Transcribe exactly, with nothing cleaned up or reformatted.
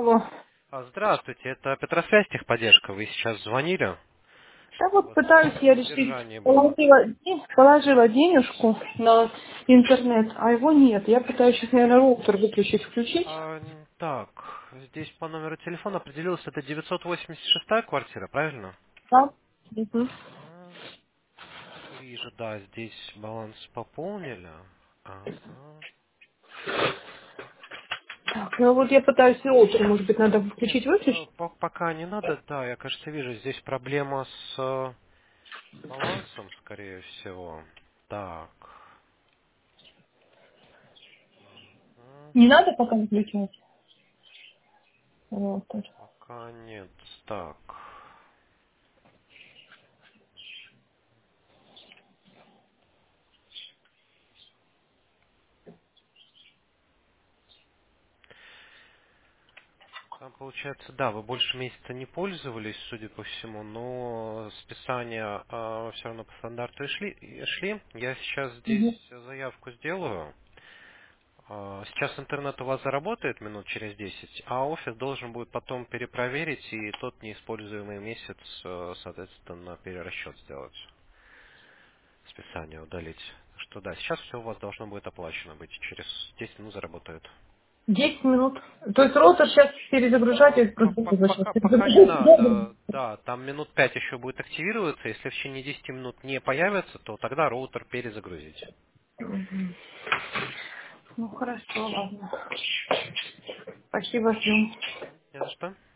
Алло. А, Здравствуйте, это Петросвязь техподдержка. Вы сейчас звонили? Я У вот вас пытаюсь я решить, задержание было. положила, де- положила денежку на интернет, а его нет. Я пытаюсь сейчас, наверное, роутер выключить, включить. А, н- так, здесь по номеру телефона определилось, это девятьсот восемьдесят шестая квартира, правильно? Да? Мгм. А, вижу, да, здесь баланс пополнили. Ага. Так, ну вот я пытаюсь роутер, может быть, надо включить, Нет, э, выключить? по- пока не надо, да, я, кажется, вижу, здесь проблема с э, балансом, скорее всего. Так. М, Не надо пока выключать роутер. Пока нет. Так. Там получается, да, вы больше месяца не пользовались, судя по всему, но списания все равно по стандарту и шли, и шли. Я сейчас здесь Мгм. заявку сделаю. А, Сейчас интернет у вас заработает минут через десять, а офис должен будет потом перепроверить и тот неиспользуемый месяц, э, соответственно, перерасчет сделать, списание удалить. Так что да, сейчас все у вас должно будет оплачено быть, через десять минут заработает. десять минут. То есть роутер сейчас перезагружать, А, я по- просто по- вызову сейчас Пока, пока не перезагружать. надо, да, там минут пять еще будет активироваться, если в течение десяти минут не появится, то тогда роутер перезагрузить. Ну хорошо, ладно. Спасибо всем. Не за что.